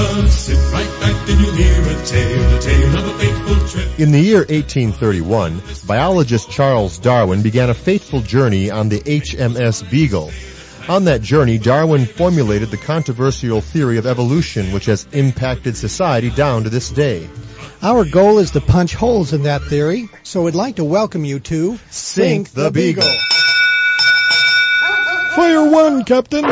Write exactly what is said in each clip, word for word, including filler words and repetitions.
Just sit right back and you'll hear a tale, a tale of a fateful trip. In the year eighteen thirty-one, biologist Charles Darwin began a fateful journey on the H M S Beagle. On that journey, Darwin formulated the controversial theory of evolution, which has impacted society down to this day. Our goal is to punch holes in that theory, so we'd like to welcome you to Sink the Beagle. Fire one, Captain.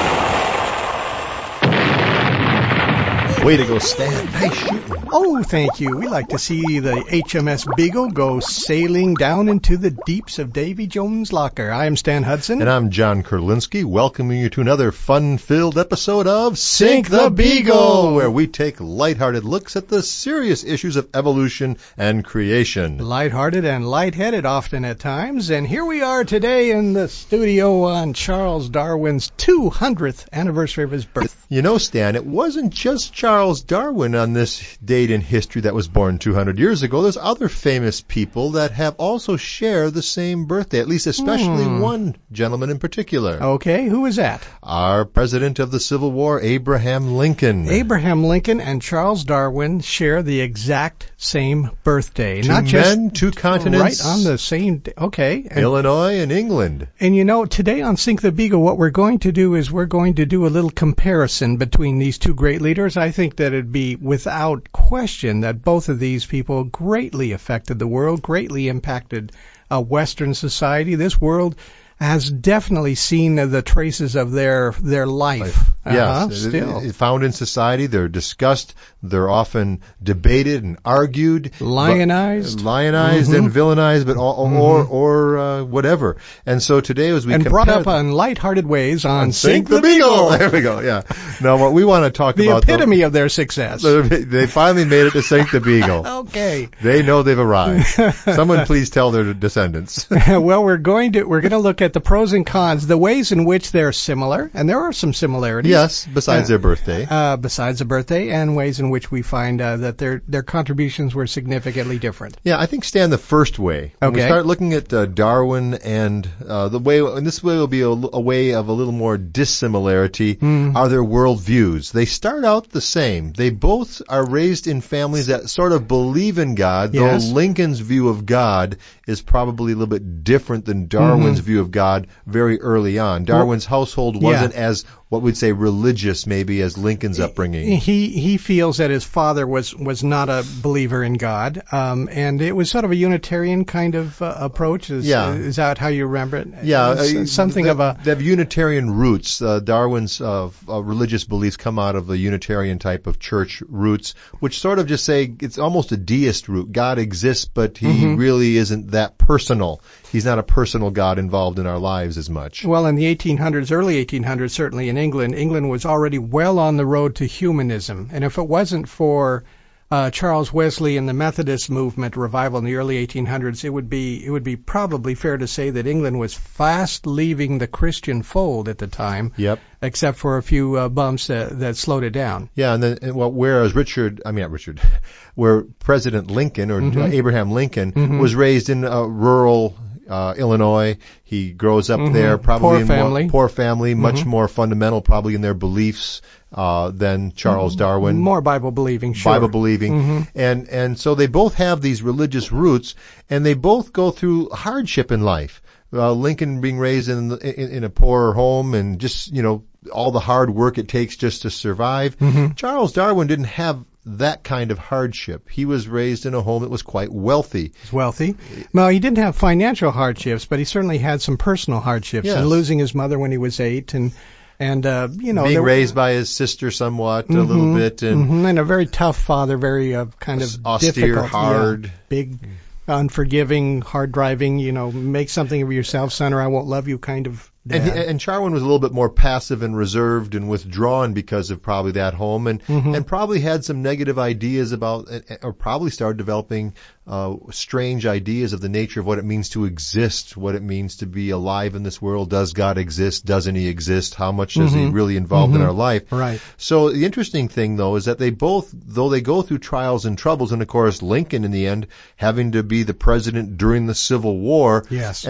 Way to go, Stan. Nice shooting. Oh, thank you. We like to see the H M S Beagle go sailing down into the deeps of Davy Jones' locker. I am Stan Hudson. And I'm John Kurlinski, welcoming you to another fun-filled episode of Sink the Beagle, where we take lighthearted looks at the serious issues of evolution and creation. Lighthearted and lightheaded often at times. And here we are today in the studio on Charles Darwin's two hundredth anniversary of his birth. You know, Stan, it wasn't just Charles Darwin on this date in history that was born two hundred years ago. There's other famous people that have also shared the same birthday, at least especially hmm. one gentleman in particular. Okay, who is that? Our president of the Civil War, Abraham Lincoln. Abraham Lincoln and Charles Darwin share the exact same birthday. Two Not just men, two continents. Right on the same day. Okay. And, Illinois and England. And you know, today on Sink the Beagle, what we're going to do is we're going to do a little comparison between these two great leaders. I think that it'd be without question that both of these people greatly affected the world, greatly impacted uh, Western society. This world has definitely seen the traces of their their life. Uh-huh, yes, still. Found in society. They're discussed. They're often debated and argued. Lionized. But, lionized mm-hmm. and villainized, but all, mm-hmm. or or uh, whatever. And so today as we And compare... brought up on lighthearted ways on, on Sink, Sink the Beagle. There we go, yeah. Now what we want to talk the about... The epitome though, of their success. They finally made it to Sink the Beagle. Okay. They know they've arrived. Someone please tell their descendants. Well, we're going to we're going to look at the pros and cons, the ways in which they're similar, and there are some similarities. Yes, besides uh, their birthday. Uh, besides the birthday, and ways in which we find uh, that their their contributions were significantly different. Yeah, I think, Stan, the first way. When okay. we start looking at uh, Darwin and uh, the way, and this way will be a, a way of a little more dissimilarity, mm. are their worldviews. They start out the same. They both are raised in families that sort of believe in God, yes. though Lincoln's view of God is probably a little bit different than Darwin's mm-hmm. view of God very early on. Darwin's well, household wasn't yeah. as, what we'd say, religious maybe as Lincoln's upbringing. He he feels that his father was, was not a believer in God, um, and it was sort of a Unitarian kind of uh, approach. Is, yeah. is that how you remember it? Yeah. Uh, something they, of a... They have Unitarian roots. Uh, Darwin's uh, uh, religious beliefs come out of the Unitarian type of church roots, which sort of just say it's almost a deist root. God exists, but he mm-hmm. really isn't that personal. He's not a personal God involved in our lives as much. Well, in the eighteen hundreds, early eighteen hundreds, certainly in England, England was already well on the road to humanism. And if it wasn't for uh, Charles Wesley and the Methodist movement revival in the early eighteen hundreds, it would be it would be probably fair to say that England was fast leaving the Christian fold at the time. Yep. Except for a few uh, bumps that, that slowed it down. Yeah, and then and, well, whereas Richard, I mean not Richard, where President Lincoln or mm-hmm. uh, Abraham Lincoln mm-hmm. was raised in a rural Uh, Illinois. He grows up mm-hmm. there, probably poor in family. More, poor family, mm-hmm. much more fundamental, probably in their beliefs uh, than Charles mm-hmm. Darwin. More Bible believing, sure. Bible believing, mm-hmm. and and so they both have these religious roots, and they both go through hardship in life. Uh, Lincoln being raised in, in in a poorer home, and just you know all the hard work it takes just to survive. Mm-hmm. Charles Darwin didn't have that kind of hardship. He was raised in a home that was quite wealthy. He's wealthy. Well, he didn't have financial hardships, but he certainly had some personal hardships. Yes. And losing his mother when he was eight, and and uh, you know, being there, raised by his sister somewhat mm-hmm, a little bit, and, mm-hmm, and a very tough father, very uh, kind of austere, difficult, hard, yeah, big, unforgiving, hard driving. You know, make something of yourself, son, or I won't love you, kind of. And, he, and Darwin was a little bit more passive and reserved and withdrawn because of probably that home, and mm-hmm. and probably had some negative ideas about, or probably started developing uh, strange ideas of the nature of what it means to exist, what it means to be alive in this world. Does God exist? Doesn't He exist? How much is mm-hmm. He really involved mm-hmm. in our life? Right. So the interesting thing, though, is that they both, though they go through trials and troubles, and of course Lincoln in the end having to be the president during the Civil War, yes, and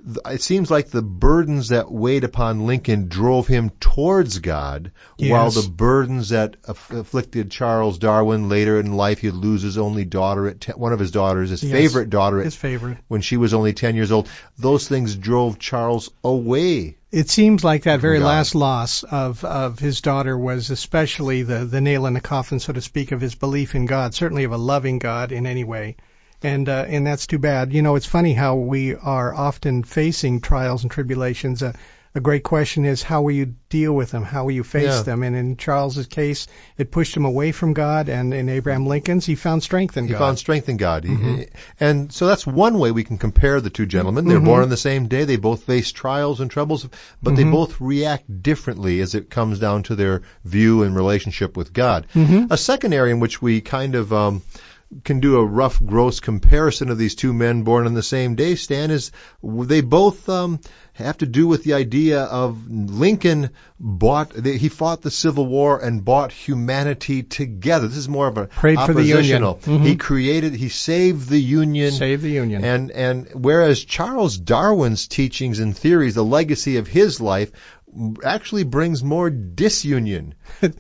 it seems like the burdens that weighed upon Lincoln drove him towards God, Yes. while the burdens that aff- afflicted Charles Darwin later in life, he'd lose his only daughter, at ten, one of his daughters, his Yes. favorite daughter, His at, favorite. when she was only ten years old. Those things drove Charles away. It seems like that very God. last loss of, of his daughter was especially the, the nail in the coffin, so to speak, of his belief in God, certainly of a loving God in any way. And uh, and that's too bad. You know, it's funny how we are often facing trials and tribulations. Uh, a great question is, how will you deal with them? How will you face Yeah. them? And in Charles's case, it pushed him away from God, and in Abraham Lincoln's, he found strength in He God. found strength in God. He- Mhm. And so that's one way we can compare the two gentlemen. They're Mhm. born on the same day. They both face trials and troubles, but they Mhm. both react differently as it comes down to their view and relationship with God. Mhm. A second area in which we kind of um, can do a rough, gross comparison of these two men born on the same day, Stan, is they both um, have to do with the idea of Lincoln bought, he fought the Civil War and bought humanity together. This is more of a Prayed for the Union. oppositional. Mhm. He created, he saved the Union. Save the Union. And, and whereas Charles Darwin's teachings and theories, the legacy of his life, actually brings more disunion.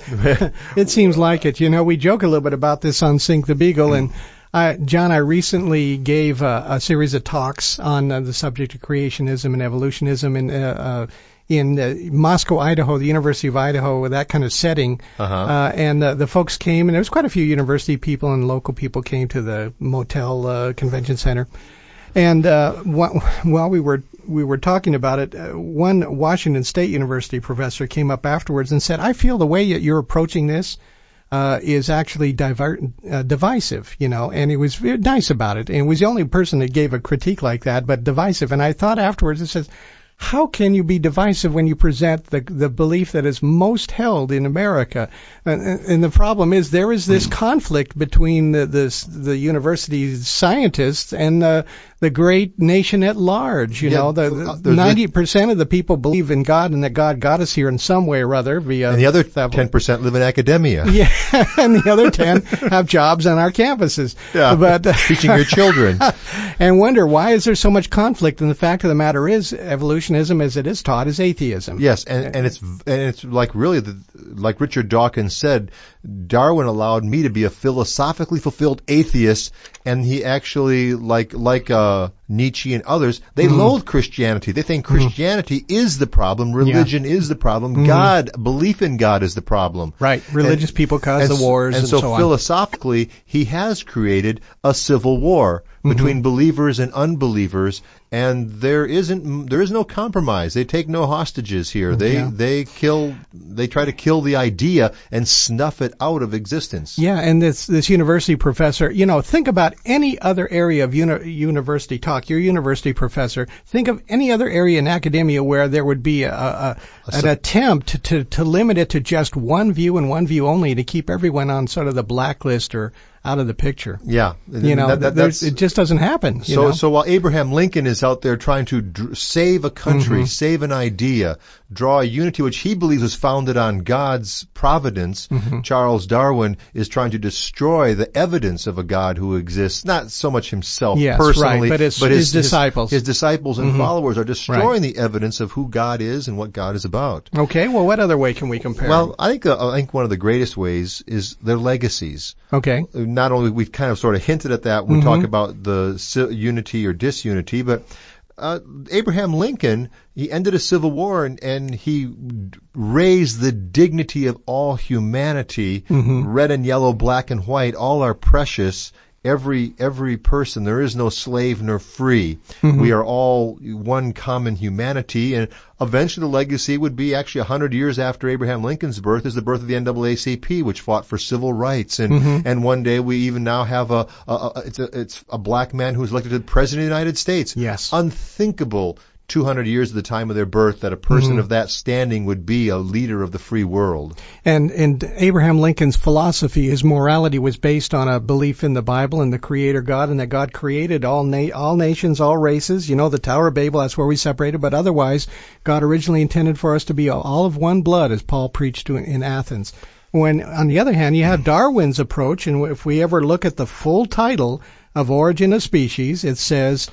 It seems like it. You know, we joke a little bit about this on Sink the Beagle, and I, John, I recently gave a, a series of talks on uh, the subject of creationism and evolutionism in uh, uh, in uh, Moscow, Idaho, the University of Idaho, that kind of setting. Uh-huh. Uh, and uh, the folks came, and there was quite a few university people and local people came to the motel uh, convention center. And uh, wh- while we were we were talking about it, uh, one Washington State University professor came up afterwards and said, "I feel the way that you're approaching this uh, is actually diver- uh, divisive, you know." And he was very nice about it. And he was the only person that gave a critique like that, but divisive. And I thought afterwards, it says, how can you be divisive when you present the the belief that is most held in America? And, and the problem is there is this conflict between the the, the university scientists and uh, the great nation at large. You Yeah, know, uh, the there's ninety percent of the people believe in God and that God got us here in some way or other via. And the other that- ten percent live in academia. Yeah, and the other ten have jobs on our campuses. Yeah, but teaching your children. And wonder why is there so much conflict? And the fact of the matter is, evolutionism, as it is taught, is atheism. Yes, and, and it's and it's like really the, like Richard Dawkins said, Darwin allowed me to be a philosophically fulfilled atheist, and he actually like like uh, Nietzsche and others, they Mm-hmm. loathe Christianity. They think Christianity is the problem, religion is the problem, Mm-hmm. God, belief in God is the problem. Right. Religious people cause and the s- wars and, and so, so on. philosophically, he has created a civil war between believers and unbelievers, and there isn't there is no compromise. They take no hostages here. They Yeah. they kill they try to kill the idea and snuff it out of existence. Yeah, and this this university professor, you know, think about any other area of uni- university talk. You're a university professor. Think of any other area in academia where there would be a, a, an attempt to to limit it to just one view and one view only to keep everyone on sort of the blacklist or out of the picture. Yeah, You know, that, that, there's- that's it just doesn't happen. You so. know? So while Abraham Lincoln is out there trying to dr- save a country, Mhm. save an idea, draw a unity which he believes is founded on God's providence, Mhm. Charles Darwin is trying to destroy the evidence of a God who exists. Not so much himself Yes, personally, right, but his- his disciples. His, disciples and Mhm. followers are destroying the evidence of who God is and what God is about. Okay, well, what other way can we compare? Well, I think uh, I think one of the greatest ways is their legacies. okay. Not only we've kind of sort of hinted at that when we Mhm. talk about the si- unity or disunity, but uh, Abraham Lincoln, he ended a civil war and, and he d- raised the dignity of all humanity, Mhm. red and yellow, black and white, all are precious. Every every person, there is no slave nor free. Mhm. We are all one common humanity, and eventually the legacy would be actually a hundred years after Abraham Lincoln's birth is the birth of the N double A C P, which fought for civil rights, and Mhm. and one day we even now have a, a, a it's a it's a black man who's elected to president of the United States. Yes. Unthinkable. two hundred years at the time of their birth that a person Mhm. of that standing would be a leader of the free world. And and Abraham Lincoln's philosophy, his morality was based on a belief in the Bible and the Creator God, and that God created all na- all nations, all races. You know, the Tower of Babel, that's where we separated, but otherwise, God originally intended for us to be all of one blood, as Paul preached to in Athens. When, on the other hand, you have Darwin's approach, and if we ever look at the full title of Origin of Species, it says,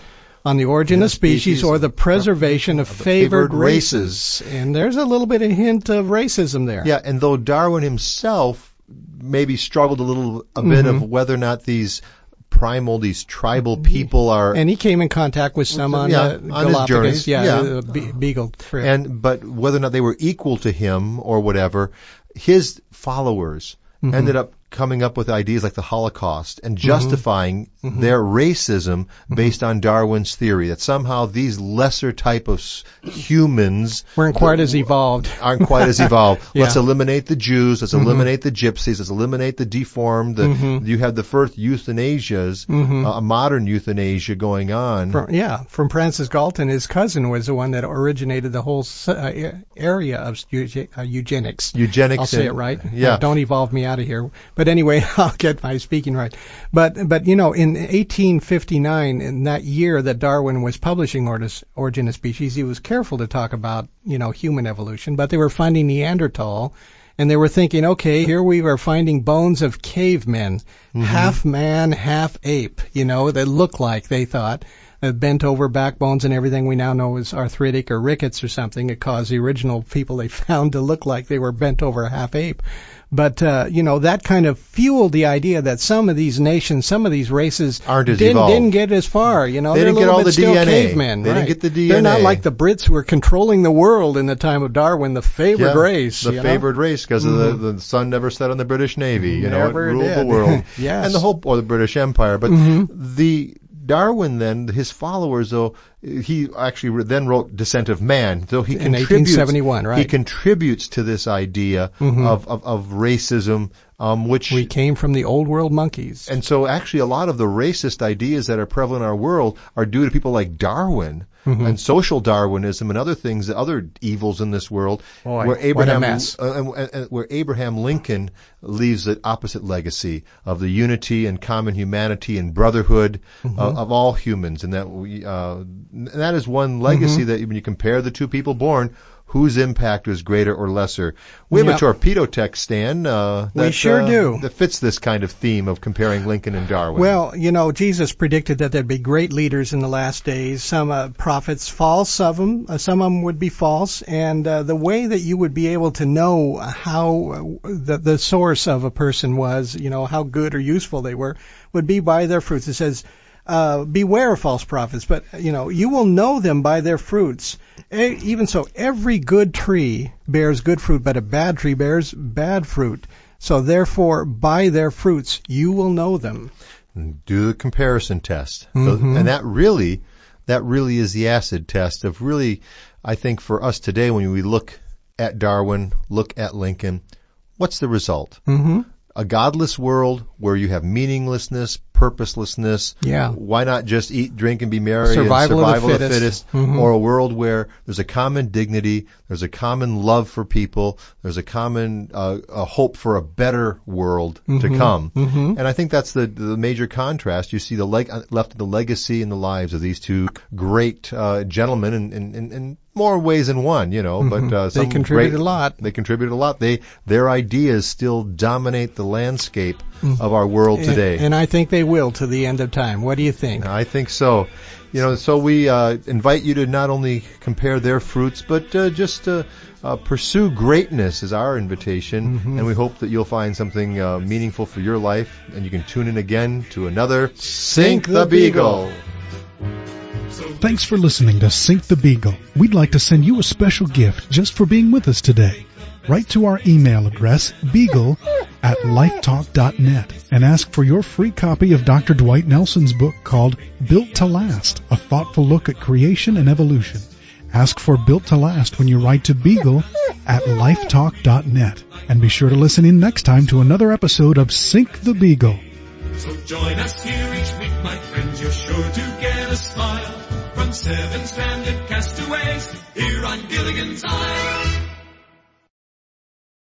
on the origin Yeah, of species, species or the preservation of, of the favored, favored races. races. And there's a little bit of hint of racism there. Yeah, and though Darwin himself maybe struggled a little, a bit Mhm. of whether or not these primal, these tribal people are, And he came in contact with some on Yeah, the on his Galapagos, journeys, yeah, yeah. the Be- Beagle trip. and but whether or not they were equal to him or whatever, his followers Mhm. ended up coming up with ideas like the Holocaust and justifying Mhm. their racism based on Darwin's theory that somehow these lesser type of s- humans Weren't quite as evolved. aren't quite as evolved. Yeah. Let's eliminate the Jews. Let's Mhm. eliminate the gypsies. Let's eliminate the deformed. The, Mhm. You have the first euthanasias, Mhm. uh, a modern euthanasia going on. From, yeah, from Francis Galton. His cousin was the one that originated the whole s- uh, area of euge- uh, eugenics. Eugenics. I'll say and- it right. Yeah. Don't evolve me out of here. But anyway, I'll get my speaking right. But but you know, in eighteen fifty-nine, in that year that Darwin was publishing Origin Origin of Species, he was careful to talk about you know human evolution. But they were finding Neanderthal, and they were thinking, okay, here we are finding bones of cavemen, half man, half ape. You know, that look like, they thought, uh, bent over backbones and everything we now know is arthritic or rickets or something. It caused the original people they found to look like they were bent over half ape. But, uh, you know, that kind of fueled the idea that some of these nations, some of these races Aren't as didn't, evolved. didn't get as far. You know, They they're didn't a get little all bit the still D N A. cavemen. They didn't right. get the They're not D N A. like the Brits who were controlling the world in the time of Darwin, the favored Yeah, race. the you know? favored race, because Mhm. the, the sun never set on the British Navy. You know, it Never ruled did. the world. Yes. And the whole, or the British Empire. But Mhm. the Darwin then, his followers, though, he actually re- then wrote Descent of Man. So he In contributes, eighteen seventy-one, right. He contributes to this idea Mhm. of, of, of racism, um, which We came from the old world monkeys. and so actually a lot of the racist ideas that are prevalent in our world are due to people like Darwin Mhm. and social Darwinism and other things, other evils in this world, Boy, where what a Abraham, mess. uh, and, and, and where Abraham Lincoln leaves the opposite legacy of the unity and common humanity and brotherhood Mm-hmm. uh, of all humans, and that we, uh, and that is one legacy Mm-hmm. that when you compare the two people born, whose impact was greater or lesser. We have Yep. a torpedo tech, Stan. Uh, We that, sure uh, do. That fits this kind of theme of comparing Lincoln and Darwin. Well, you know, Jesus predicted that there'd be great leaders in the last days. Some uh, prophets, false of them, uh, some of them would be false. And uh, the way that you would be able to know how uh, the, the source of a person was, you know, how good or useful they were, would be by their fruits. It says, uh, beware of false prophets, but, you know, you will know them by their fruits. E- Even so, every good tree bears good fruit, but a bad tree bears bad fruit. So therefore, by their fruits, you will know them. do the comparison test. So- Mhm. and that really, that really is the acid test of really, I think for us today, when we look at Darwin, look at Lincoln, what's the result? Mm-hmm. A godless world where you have meaninglessness, purposelessness. Yeah. Why not just eat, drink, and be merry? Survival of and the survival of the fittest. fittest. Mhm. Or a world where there's a common dignity, there's a common love for people, there's a common uh, a hope for a better world to Mhm. come. Mhm. And I think that's the the major contrast. You see the leg, left of the legacy and the lives of these two great uh, gentlemen in, in, in, in more ways than one, you know. But uh, They some contributed great- a lot. They contributed a lot. They their ideas still dominate the landscape of our world today. And, and I think they will to the end of time. What do you think? I think so. You know, so we uh, invite you to not only compare their fruits, but uh, just uh, uh, pursue greatness is our invitation. Mhm. And we hope that you'll find something uh, meaningful for your life. And you can tune in again to another Sink the Beagle. Thanks for listening to Sink the Beagle. We'd like to send you a special gift just for being with us today. Write to our email address, beagle at lifetalk dot net, and ask for your free copy of Doctor Dwight Nelson's book called Built to Last, a thoughtful look at creation and evolution. Ask for Built to Last when you write to beagle at lifetalk dot net. And be sure to listen in next time to another episode of Sink the Beagle. So join us here each week, my friends. You're sure to get a smile from seven stranded castaways here on Gilligan's Island.